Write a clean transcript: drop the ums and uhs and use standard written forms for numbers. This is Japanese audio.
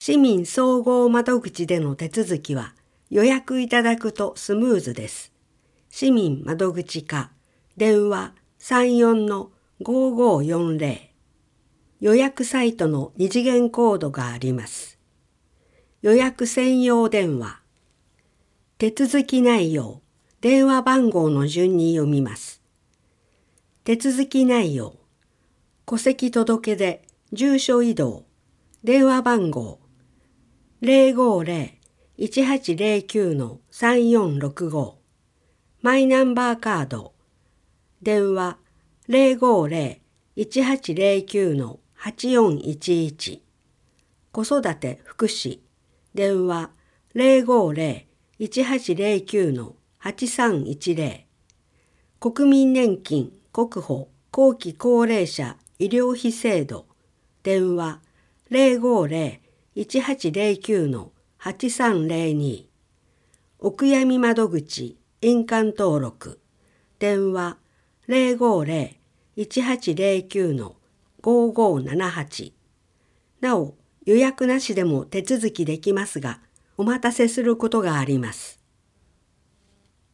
市民総合窓口での手続きは予約いただくとスムーズです。市民窓口課電話34-5540予約サイトの二次元コードがあります。予約専用電話手続き内容電話番号の順に読みます。手続き内容戸籍届で住所異動電話番号050-1809-3465マイナンバーカード電話050-1809-8411子育て福祉電話050-1809-8310国民年金国保後期高齢者医療費制度電話050-1809-8302お悔やみ窓口印鑑登録電話050-1809-5578なお予約なしでも手続きできますがお待たせすることがあります。